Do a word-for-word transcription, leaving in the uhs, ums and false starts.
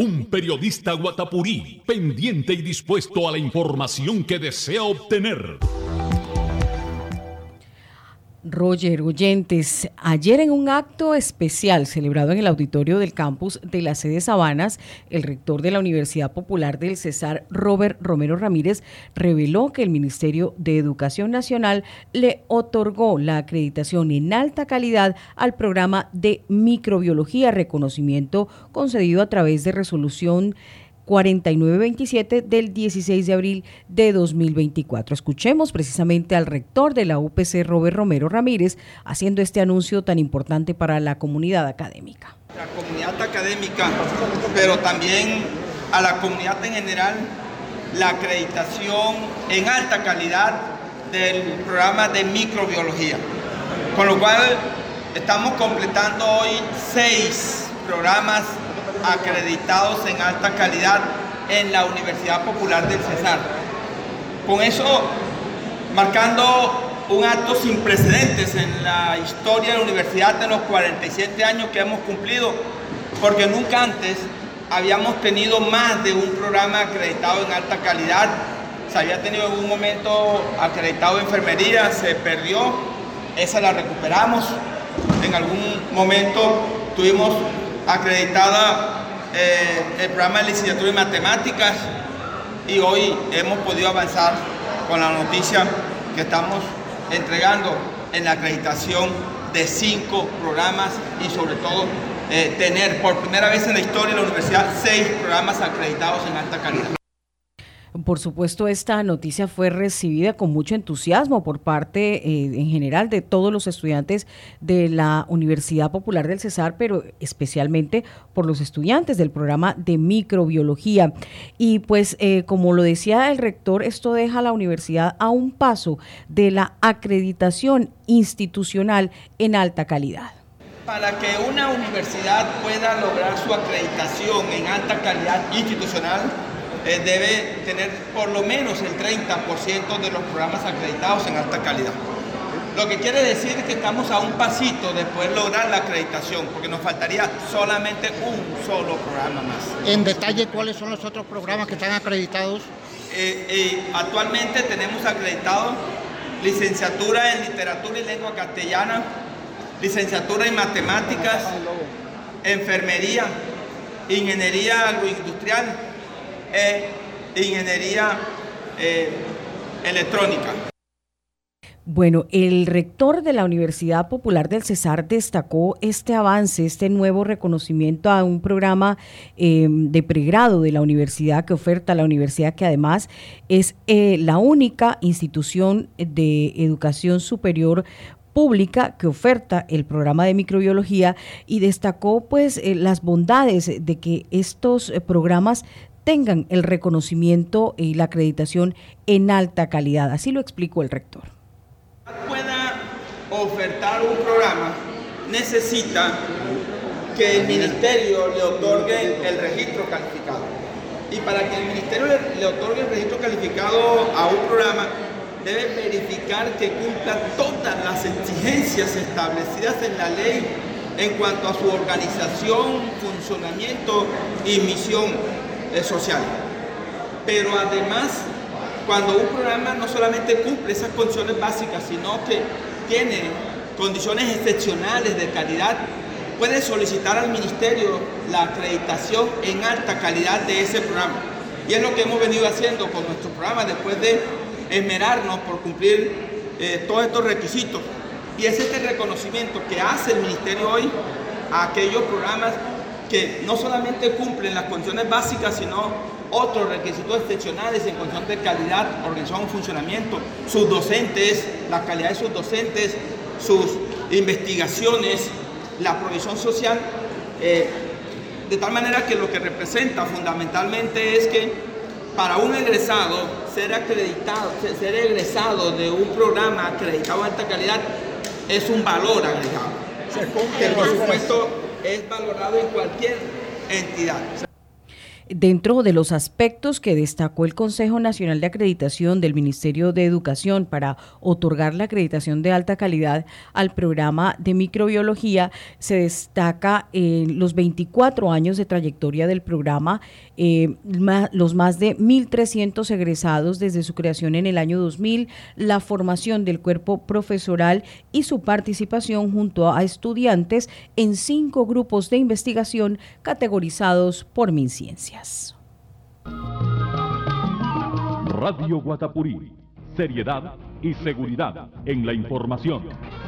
Un periodista guatapurí, pendiente y dispuesto a la información que desea obtener. Roger, oyentes, ayer en un acto especial celebrado en el auditorio del campus de la sede Sabanas, el rector de la Universidad Popular del Cesar, Robert Romero Ramírez, reveló que el Ministerio de Educación Nacional le otorgó la acreditación en alta calidad al programa de microbiología, reconocimiento concedido a través de resolución cuarenta y nueve veintisiete del dieciséis de abril de dos mil veinticuatro. Escuchemos precisamente al rector de la U P C, Robert Romero Ramírez, haciendo este anuncio tan importante para la comunidad académica. La comunidad académica, pero también a la comunidad en general, la acreditación en alta calidad del programa de microbiología. Con lo cual estamos completando hoy seis programas acreditados en alta calidad en la Universidad Popular del Cesar. Con eso, marcando un acto sin precedentes en la historia de la universidad en los cuarenta y siete años que hemos cumplido, porque nunca antes habíamos tenido más de un programa acreditado en alta calidad. Se había tenido en un momento acreditado en enfermería, se perdió, esa la recuperamos. En algún momento tuvimos acreditada eh, el programa de licenciatura en matemáticas y hoy hemos podido avanzar con la noticia que estamos entregando en la acreditación de cinco programas y sobre todo eh, tener por primera vez en la historia de la universidad seis programas acreditados en alta calidad. Por supuesto, esta noticia fue recibida con mucho entusiasmo por parte eh, en general de todos los estudiantes de la Universidad Popular del Cesar, pero especialmente por los estudiantes del programa de microbiología. Y pues, eh, como lo decía el rector, esto deja a la universidad a un paso de la acreditación institucional en alta calidad. Para que una universidad pueda lograr su acreditación en alta calidad institucional, Eh, debe tener por lo menos el treinta por ciento de los programas acreditados en alta calidad. Lo que quiere decir que estamos a un pasito de poder lograr la acreditación, porque nos faltaría solamente un solo programa más. En detalle, ¿cuáles son los otros programas que están acreditados? Eh, eh, actualmente tenemos acreditado licenciatura en literatura y lengua castellana, licenciatura en matemáticas, enfermería, ingeniería agroindustrial, e ingeniería eh, electrónica. Bueno, el rector de la Universidad Popular del Cesar destacó este avance, este nuevo reconocimiento a un programa eh, de pregrado de la universidad que oferta la universidad, que además es eh, la única institución de educación superior pública que oferta el programa de microbiología, y destacó pues eh, las bondades de que estos eh, programas tengan el reconocimiento y la acreditación en alta calidad. Así lo explicó el rector. Pueda ofertar un programa, necesita que el ministerio le otorgue el registro calificado. Y para que el ministerio le, le otorgue el registro calificado a un programa, debe verificar que cumpla todas las exigencias establecidas en la ley en cuanto a su organización, funcionamiento y misión social. Pero además, cuando un programa no solamente cumple esas condiciones básicas, sino que tiene condiciones excepcionales de calidad, puede solicitar al ministerio la acreditación en alta calidad de ese programa. Y es lo que hemos venido haciendo con nuestro programa después de esmerarnos por cumplir eh, todos estos requisitos. Y es este reconocimiento que hace el ministerio hoy a aquellos programas que no solamente cumplen las condiciones básicas, sino otros requisitos excepcionales en condición de calidad, organización, funcionamiento, sus docentes, la calidad de sus docentes, sus investigaciones, la provisión social, eh, de tal manera que lo que representa fundamentalmente es que para un egresado ser acreditado, ser egresado de un programa acreditado de alta calidad es un valor agregado, que por supuesto es valorado en cualquier entidad. Dentro de los aspectos que destacó el Consejo Nacional de Acreditación del Ministerio de Educación para otorgar la acreditación de alta calidad al programa de microbiología, se destaca eh, los veinticuatro años de trayectoria del programa, eh, ma, los más de mil trescientos egresados desde su creación en el año dos mil, la formación del cuerpo profesoral y su participación junto a estudiantes en cinco grupos de investigación categorizados por MinCiencias. Radio Guatapurí, seriedad y seguridad en la información.